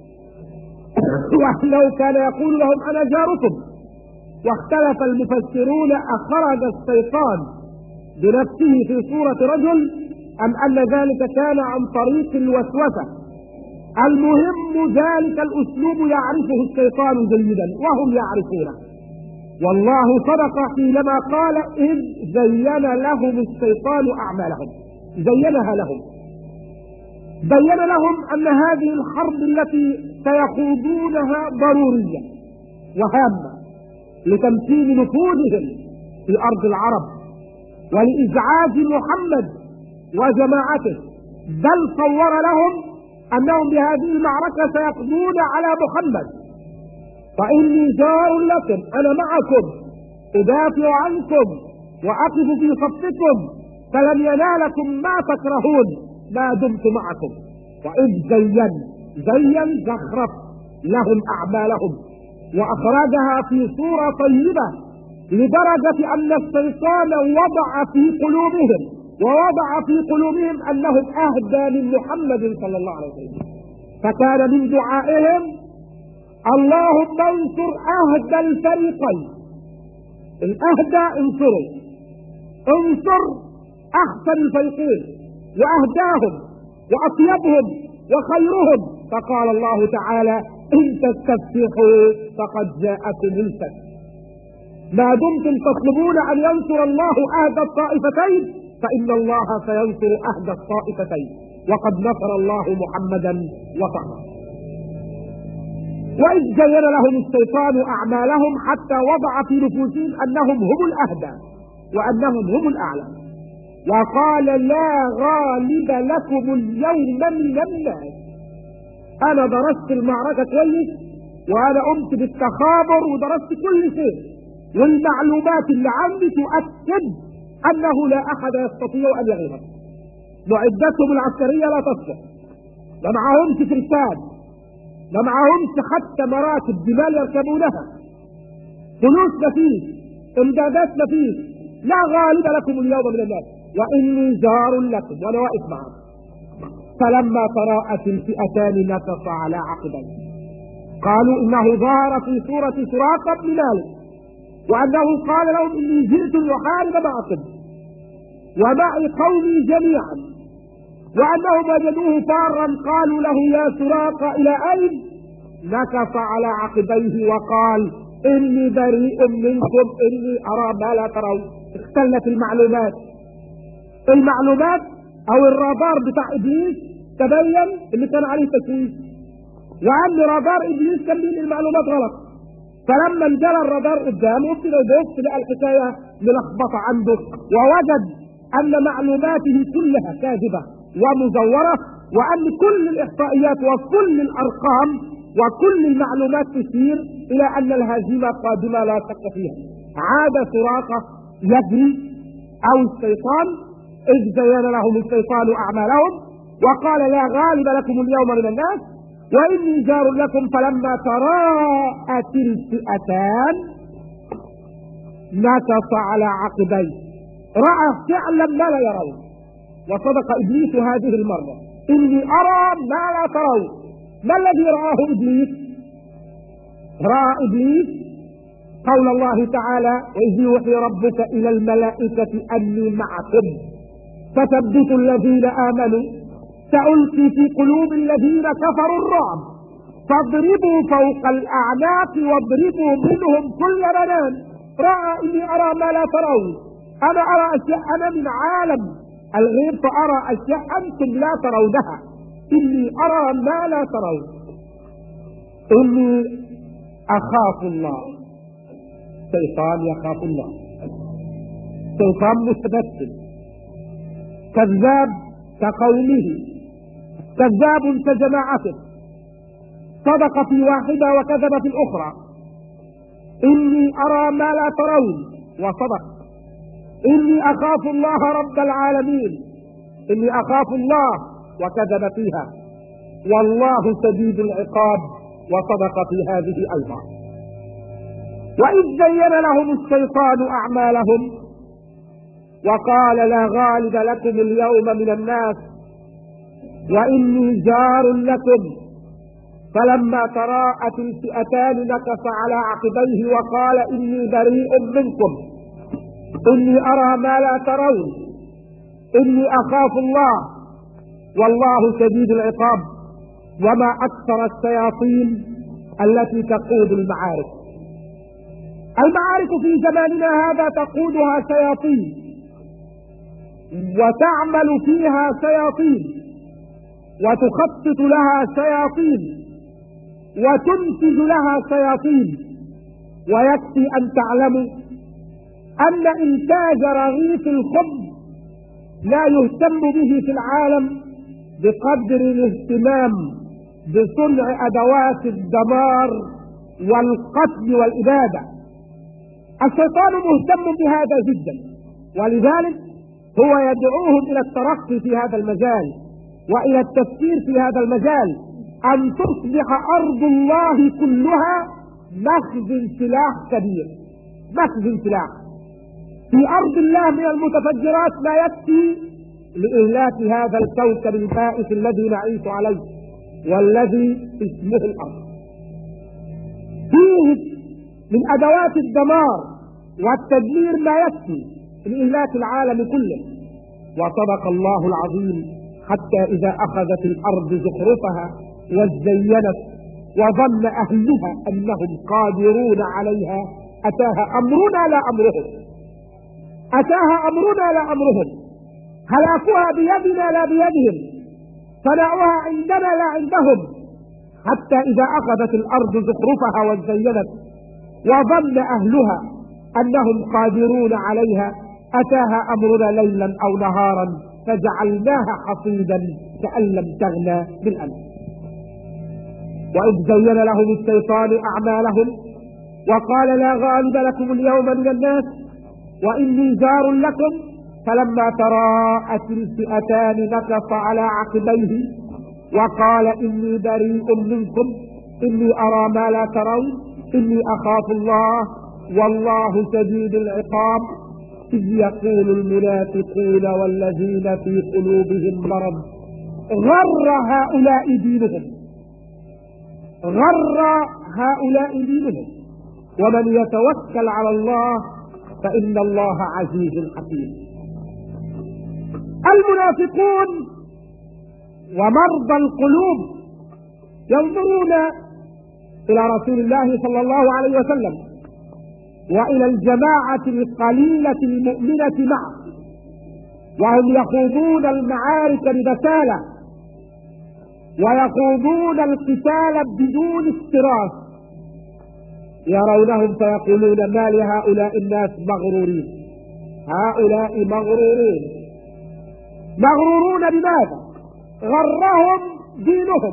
وأنه كان يقول لهم أنا جاركم. واختلف المفسرون أخرج الشيطان بنفسه في صورة رجل أم أن ذلك كان عن طريق الوسوسة. المهم ذلك الأسلوب يعرفه الشيطان جيدا وهم يعرفونه، والله صدق حينما قال إذ زين لهم الشيطان أعمالهم، زينها لهم، بين لهم أن هذه الحرب التي سيخوضونها ضرورية وهامة لتمكين نفوذهم في أرض العرب ولإزعاج محمد وجماعته، بل صور لهم أنهم بهذه المعركة سيقضون على محمد. فإني جار لكم، أنا معكم أدافع عنكم وأقف في صفكم، فلن ينالكم ما تكرهون ما دمت معكم. وإذ زين زين زخرف لهم أعمالهم وأخرجها في صورة طيبة لدرجة أن الشيطان وضع في قلوبهم ووضع في قلوبهم أنهم أهدى من محمد صلى الله عليه وسلم، فكان من دعائهم اللهم انصر أهدى الفريقين، الأهدى انصروا، انصر أحسن الفريقين وأهداهم وأطيبهم وخيرهم. فقال الله تعالى إن تستفتحوا فقد جاءكم الفتح. ما دمتم تطلبون أن ينصر الله أهدى الطائفتين فإن الله سينصر أهدى الطائفتين، وقد نصر الله محمدا وصحبه. وإذ زين لهم الشيطان أعمالهم حتى وضع في نفوسهم أنهم هم الأهدى وأنهم هم الأعلى، وقال لا غالب لكم اليوم من الناس. أنا درست المعركة كويس وأنا قمت بالتخابر ودرست كل شيء، والمعلومات اللي عندي تؤكد أنه لا أحد يستطيع أن يغلبهم. معدتهم العسكرية لا تصلح، ما معهمش فرسان، ما معهمش حتى مراكب جمال يركبونها، فلوس مفيش، امدادات مفيش، لا غالب لكم اليوم من الناس وإني جار لكم وأنا واقف معكم. فلما تراءت الفئتان نكص على عقبيه، قالوا إنه ظهر في سورة سراقة بن مالك وأنه قال لهم إني جئت لأحارب معكم ومعي قومي جميعا، وأنهم وجدوه فارا قالوا له يا سراقة إلى أين؟ نكص على عقبيه وقال إني بريء منكم إني أرى ما لا ترون. اختلت المعلومات، المعلومات أو الرادار بتاع إبليس تبين اللي كان عليه تشويش، وأن رادار إبليس كان بين المعلومات غلط. فلما انجلى الرادار قدامه ابتدى يبص لقى الحكاية ملخبطة عنده، ووجد أن معلوماته كلها كاذبة ومزورة، وأن كل الإحصائيات وكل الأرقام وكل المعلومات تشير إلى أن الهزيمة قادمة لا شك فيها. عاد سراقة يجري أو الشيطان إذ زين لهم الشيطان أعمالهم وقال لا غالب لكم اليوم من الناس وإني جار لكم. فلما تراءت الفئتان نكص على عقبيه، رأى فعلا ما لا يرون. وصدق إبليس هذه المرة، إني أرى ما لا ترون. ما الذي رآه إبليس؟ رأى إبليس قول الله تعالى وإذ يوحي ربك إلى الملائكة أني معكم فثبتوا الذين آمنوا سألقي في قلوب الذين كفروا الرعب فاضربوا فوق الأعناق واضربوا منهم كل بنان. رأى إني أرى ما لا ترون، أنا أرى أشياء، أنا من عالم الغيب فأرى أشياء أنتم لا ترونها. إني أرى ما لا ترون، إني أخاف الله. شيطان يخاف الله، شيطان متبتل كذاب كقومه، كذاب كجماعته، صدق في واحدة وكذب في الأخرى. إني أرى ما لا ترون وصدق. إني أخاف الله رب العالمين، إني أخاف الله وكذب فيها. والله شديد العقاب وصدق في هذه أيضا. وإذ زين لهم الشيطان أعمالهم وقال لا غالب لكم اليوم من الناس وإني جار لكم. فلما تراءت الفئتان نكص على عقبيه وقال إني بريء منكم إني أرى ما لا ترون إني أخاف الله والله شديد العقاب. وما أكثر الشياطين التي تقود المعارك. المعارك في زماننا هذا تقودها شياطين وتعمل فيها شياطين وتخطط لها شياطين وتنتج لها شياطين. ويكفي أن تعلموا أن إنتاج رغيف الخبز لا يهتم به في العالم بقدر الاهتمام بصنع أدوات الدمار والقتل والإبادة. الشيطان مهتم بهذا جدا، ولذلك هو يدعوهم إلى الترقي في هذا المجال وإلى التفكير في هذا المجال، أن تصبح أرض الله كلها مخزن سلاح كبير، مخزن سلاح. في أرض الله من المتفجرات ما يكفي لإهلاك هذا الكوكب البائس الذي نعيش عليه والذي اسمه الأرض. فيه من أدوات الدمار والتدمير ما يكفي لإهلاك العالم كله. وصدق الله العظيم: حتى إذا أخذت الأرض زخرفها وزينت وظن أهلها أنهم قادرون عليها أتاها أمرنا لا أمرهم، أتاها أمرنا لا أمرهم، هلاكها بيدنا لا بيدهم، صنعوها عندنا لا عندهم. حتى إذا أخذت الأرض زخرفها وزينت وظن أهلها أنهم قادرون عليها أتاها أمرنا ليلا أو نهارا فجعلناها حصيدا كأن لم تغنى بالأمس. وإذ زين لهم الشيطان أعمالهم وقال: لا غالب لكم اليوم من الناس وإني جار لكم، فلما تراءت الفئتان نكص على عقبيه وقال: إني بريء منكم إني أرى ما لا ترون إني أخاف الله والله شديد العقاب. إذ يقول المنافقون والذين في قلوبهم مرض غر هؤلاء دينهم، غر هؤلاء دينهم، ومن يتوكل على الله فإن الله عزيز حكيم. المنافقون ومرضى القلوب ينظرون إلى رسول الله صلى الله عليه وسلم وإلى الجماعة القليلة المؤمنة معه، وهم يخوضون المعارك ببسالة ويخوضون القتال بدون اكتراث، يرونهم فيقولون: ما لهؤلاء الناس مغرورين، هؤلاء مغرورون. مغرورون بماذا؟ غرهم دينهم،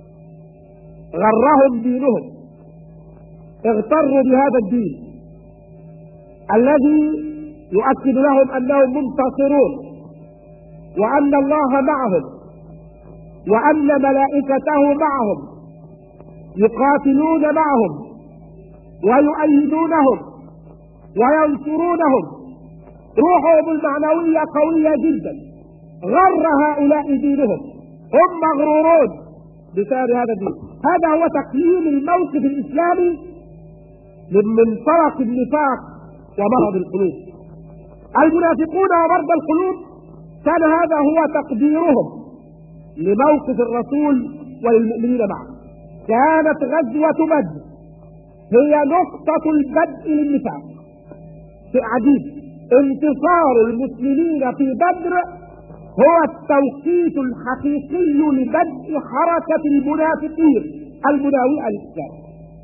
غرهم دينهم، اغتروا بهذا الدين الذي يؤكد لهم أنهم منتصرون وأن الله معهم وأن ملائكته معهم يقاتلون معهم ويؤيدونهم وينصرونهم. روحهم المعنوية قوية جدا. غر هؤلاء دينهم، هم مغرورون بسبب هذا الدين. هذا هو تقييم الموقف الإسلامي من منطلق النفاق ومرض القلوب. المنافقون ومرضى القلوب كان هذا هو تقديرهم لموقف الرسول وللمؤمنين معه. كانت غزوة بدر هي نقطة البدء للنفاق. شيء عجيب، انتصار المسلمين في بدر هو التوقيت الحقيقي لبدء حركة المنافقين المناوئة للإسلام.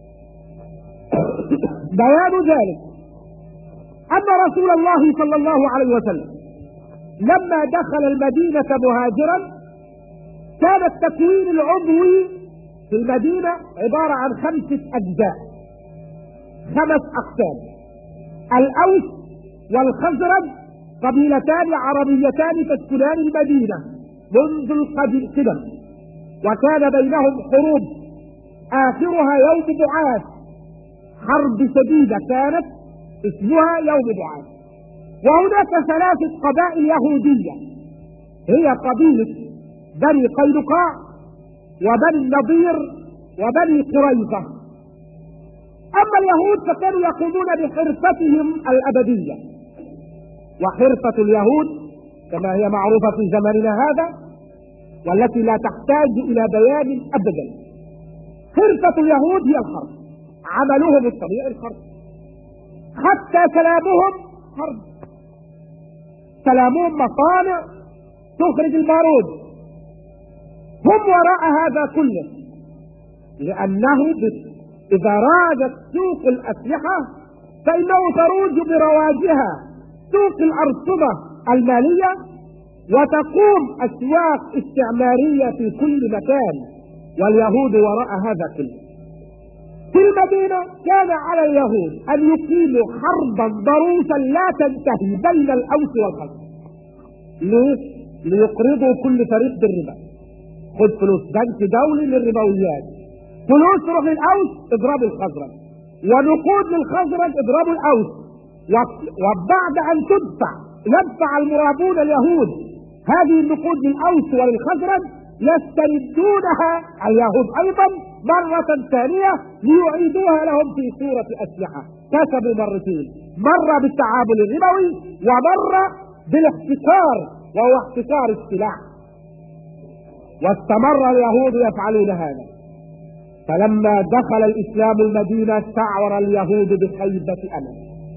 بيان ذلك أن رسول الله صلى الله عليه وسلم لما دخل المدينة مهاجرا كان التكوين العضوي في المدينة عبارة عن خمسة أجزاء، خمس أقسام: الأوس والخزرج قبيلتان عربيتان تسكنان المدينة منذ القدم، وكان بينهم حروب آخرها يوم بعاث، حرب شديدة كانت اسمها يوم بعاث. وهناك ثلاثة قبائل يهودية هي قبيلة بني قينقاع وبني النضير وبني قريظة. أما اليهود فكانوا يقومون بحرفتهم الأبدية، وحرفة اليهود كما هي معروفة في زماننا هذا والتي لا تحتاج إلى بيان أبدا، حرفة اليهود هي الحرب، عملهم الطبيعي الحرب. حتى سلامهم حرب، سلامهم مصانع تخرج البارود. هم وراء هذا كله، لأنه إذا رادت سوق الأسلحة فإنه تروج برواجها سوق الأرصدة المالية، وتقوم أسواق استعمارية في كل مكان، واليهود وراء هذا كله. في المدينة كان على اليهود أن يقيموا حربا ضروسا لا تنتهي بين الأوس والخزرج. ليه؟ ليقرضوا كل فريق بالربا. خد فلوس بنك دولي للربويات، فلوس تروح للأوس اضربوا الخزرج، ونقود للخزرج اضربوا الأوس، وبعد أن تدفع يدفع المرابون اليهود هذه النقود للأوس وللخزرج، يستردونها اليهود أيضا مرة ثانية ليعيدوها لهم في صورة أسلحة. كسبوا مرتين، مرة بالتعامل الربوي ومرة بالاحتكار، وهو احتكار السلاح. واستمر اليهود يفعلون هذا. فلما دخل الإسلام المدينة استعور اليهود بخيبة أمل.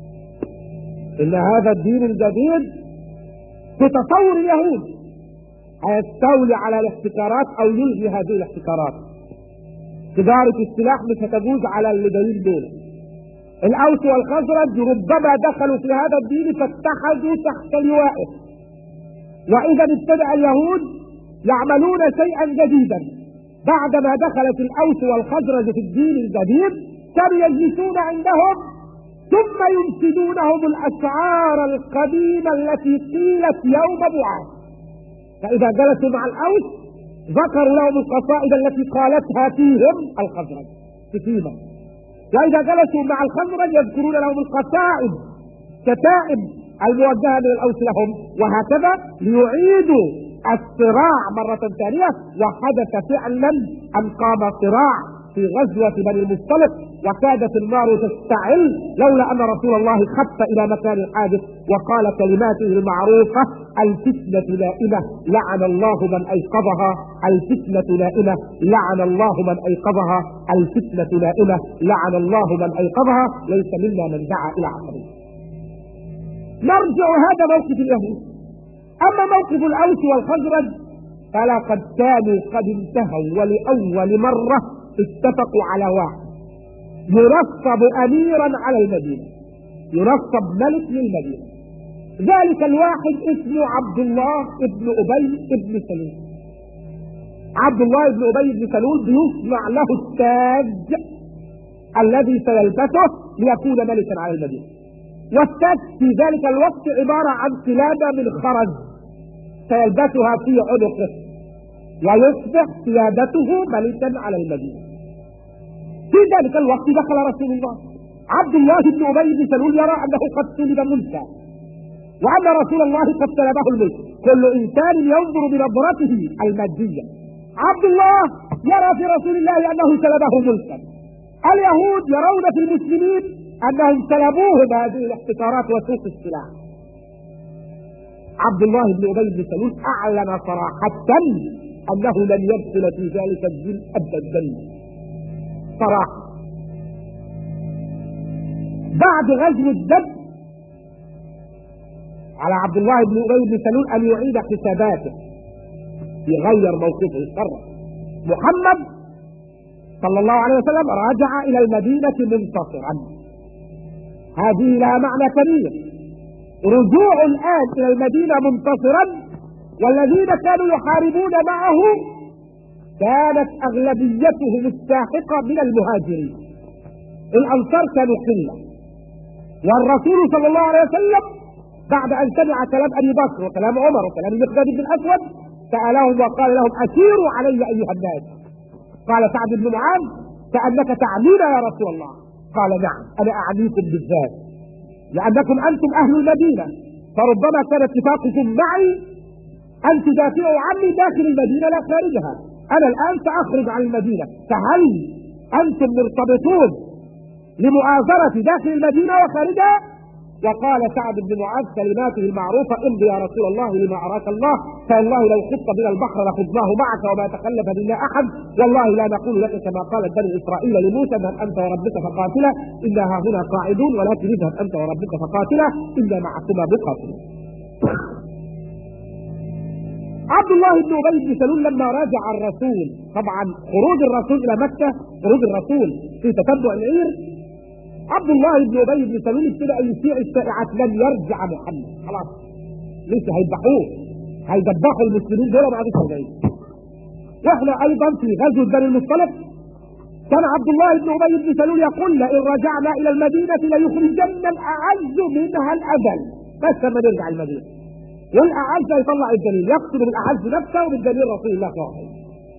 إن هذا الدين الجديد في تصور اليهود هيستولي على الاحتكارات أو يلغي هذه الاحتكارات. تجارة السلاح مش هتجوز على اللي جايين دول. الأوس والخزرج ربما دخلوا في هذا الدين فاتحدوا تحت لوائه، وإذا ابتدأ اليهود يعملون شيئا جديدا. بعدما دخلت الأوس والخزرج في الدين الجديد كانوا يجلسون عندهم ثم ينشدونهم الأشعار القديمة التي قيلت يوم بعاث. فإذا جلسوا مع الأوس ذكروا لهم القصائد التي قالتها فيهم الخزرج كتيبة، وإذا جلسوا مع الخزرج يذكرون لهم القصائد كتائب الموجهة من الأوس لهم، وهكذا ليعيدوا الصراع مرة ثانية. وحدث فعلا أن قام صراع في غزوة بني المصطلق، وكادت النار تشتعل لولا أن رسول الله خف إلى مكان الحادث وقال كلماته المعروفة: الفتنة لائمة لعن الله من أيقظها، الفتنة لائمة لعن الله من أيقظها، الفتنة لائمة لعن الله من أيقظها، ليس منا من دعا إلى عقبه. نرجع هذا موقف اليهود. أما موقف الأوس والخزرج فلقد كانوا قد انتهوا ولأول مرة اتفقوا على واحد يرصب أميرا على المدينة، يرصب ملك للمدينة. ذلك الواحد اسمه عبد الله ابن أبي ابن سلول. عبد الله ابن أبي ابن سلول بيصنع له التاج الذي سيلبسه ليكون ملكا على المدينة. والتاج في ذلك الوقت عبارة عن قلادة من خرز سيلبسها في عنقه ويصبح سيادته ملكا على المدينة. في ذلك الوقت دخل رسول الله. عبد الله بن أبي بن سلول يرى أنه قد سلب ملكا وأن رسول الله قد سلبه الملك. كل إنسان ينظر بنظرته المادية. عبد الله يرى في رسول الله أنه سلبه ملكا. اليهود يرون في المسلمين أنهم سلبوهم هذه الاحتكارات وسوق السلاح. عبد الله بن أبي بن سلول أعلن صراحة أنه لن يدخل في ذلك الدين أبدا صراحة. بعد غزو الدب على عبد الله بن أبي بن سلول أن يعيد حساباته، يغير موقفه الشرع. محمد صلى الله عليه وسلم رجع إلى المدينة منتصرا. هذه لها معنى كبير. رجوع الآن إلى المدينة منتصرا، والذين كانوا يحاربون معه كانت أغلبيتهم الساحقة من المهاجرين. الأنصار كانوا قلة، والرسول صلى الله عليه وسلم بعد أن سمع كلام أبي بكر وكلام عمر وكلام المقداد بن الأسود سألهم وقال لهم: أشيروا علي أيها الناس. قال سعد بن معاذ: كأنك تعنينا يا رسول الله. قال: نعم، أنا أعنيكم بالذات، لأنكم أنتم أهل المدينة، فربما كان اتفاقكم معي أن تدافعوا عني داخل المدينة لا خارجها. أنا الآن سأخرج عن المدينة، فهل أنتم مرتبطون لمؤازرة داخل المدينة وخارجها؟ وقال سعد بن معاذ كلماته المعروفة: امضي يا رسول الله لما أراك الله، فوالله لو خضت بنا البحر لخضناه معك وما تخلف منا أحد، والله لا نقول لك كما قالت بني إسرائيل لموسى: اذهب أنت وربك فقاتلا إنا هاهنا قاعدون، ولكن اذهب أنت وربك فقاتلا إنا معكما مقاتلون. عبد الله بن أبي بن سلول لما راجع الرسول، طبعا خروج الرسول إلى مكة، خروج الرسول في تتبع العير، عبد الله بن أبي بن سلول ابتدأ يشيع الشائعات: لن يرجع محمد، خلاص لسه هيذبحوه، هيذبحوا المسلمين دول بعد سنتين. واحنا ايضا في غزوة بني المصطلق كان عبد الله بن أبي بن سلول يقول: لئن رجعنا الى المدينة ليخرجن الاعز منها الاذل، بس لما نرجع المدينة والاعز هيطلع الدليل، يقصد بالاعز نفسه وبالدليل رسول الله صلى الله عليه وسلم.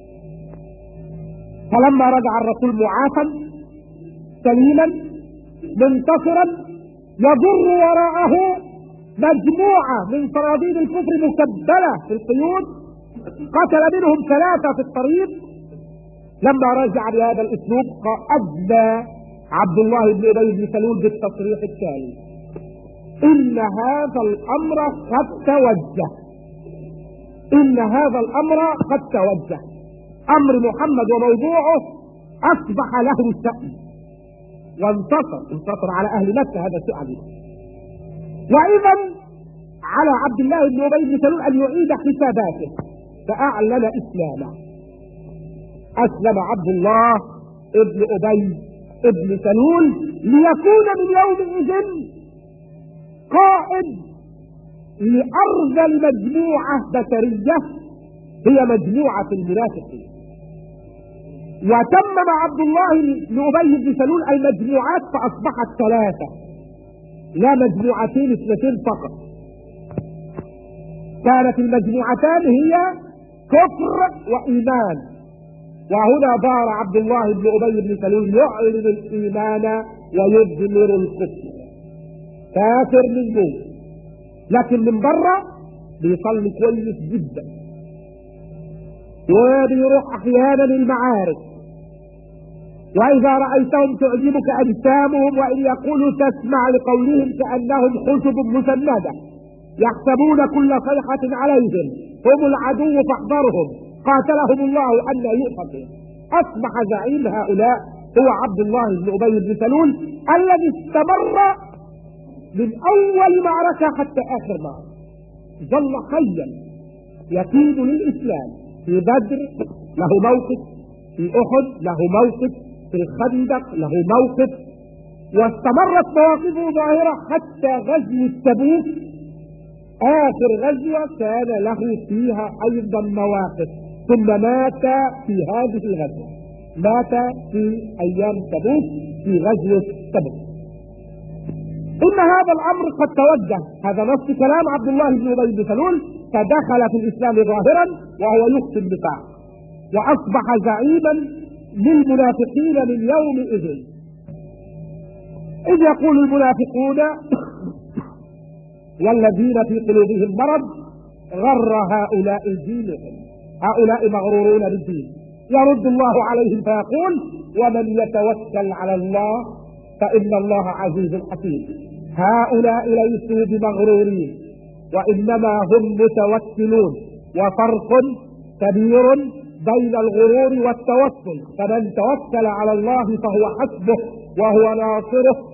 فلما رجع الرسول معافى سليما منتصرا يجر وراءه مجموعة من صناديد الكفر مكبلة في القيود، قتل منهم ثلاثة في الطريق. لما رجع بهذا الاسلوب أدى عبد الله بن أبي بن سلول بالتصريح التالي: إن هذا الأمر قد توجه، إن هذا الأمر قد توجه، أمر محمد وموضوعه أصبح له شأن، وانتصر انتصر على أهل مكة، هذا شيء عجيب. وإذا على عبد الله بن أبي بن سلول أن يعيد حساباته، فأعلن إسلامه. أسلم عبد الله ابن أبي ابن سلول ليكون من يومئذ قائد لأرذل مجموعة بشرية هي مجموعة المنافقين. وتمم عبد الله بن أبي بن سلول المجموعات فأصبحت ثلاثة، لا مجموعتين اثنتين فقط. كانت المجموعتان هي كفر وإيمان، وهنا ظهر عبد الله بن أبي بن سلول يعلن الإيمان ويدمر الكفر، كافر من جوه لكن من بره بيصلي كويس جدا، وبيروح أحيانا المعارك، وإذا رأيتهم تعجبك أجسامهم، وإن يقولوا تسمع لقولهم كأنهم خشب مسندة، يحسبون كل صيحة عليهم هم العدو فاحذرهم قاتلهم الله أن يؤفكون. أصبح زعيم هؤلاء هو عبد الله بن أبي بن سلول الذي استمر من أول معركة حتى آخر معركة، ظل حيا يكيد للإسلام. في بدر له موقف، في أحد له موقف، في الخندق له موقف، واستمرت مواقفه ظاهرة حتى غزوة تبوك آخر غزوة كان له فيها أيضا مواقف، ثم مات في هذه الغزوة، مات في أيام تبوك في غزوة تبوك. إن هذا الأمر قد توجه، هذا نص كلام عبد الله بن أبي بن سلول، فدخل في الإسلام ظاهرا وهو يخفي النفاق، وأصبح زعيما للمنافقين من يومئذ. إذ يقول المنافقون والذين في قلوبهم مرض غر هؤلاء دينهم، هؤلاء مغرورون بالدين. يرد الله عليهم فيقول: ومن يتوكل على الله فإن الله عزيز حكيم. هؤلاء ليسوا بمغرورين وإنما هم متوكلون، وفرق كبير بين الغرور والتوكل، فمن توكل على الله فهو حسبه وهو ناصره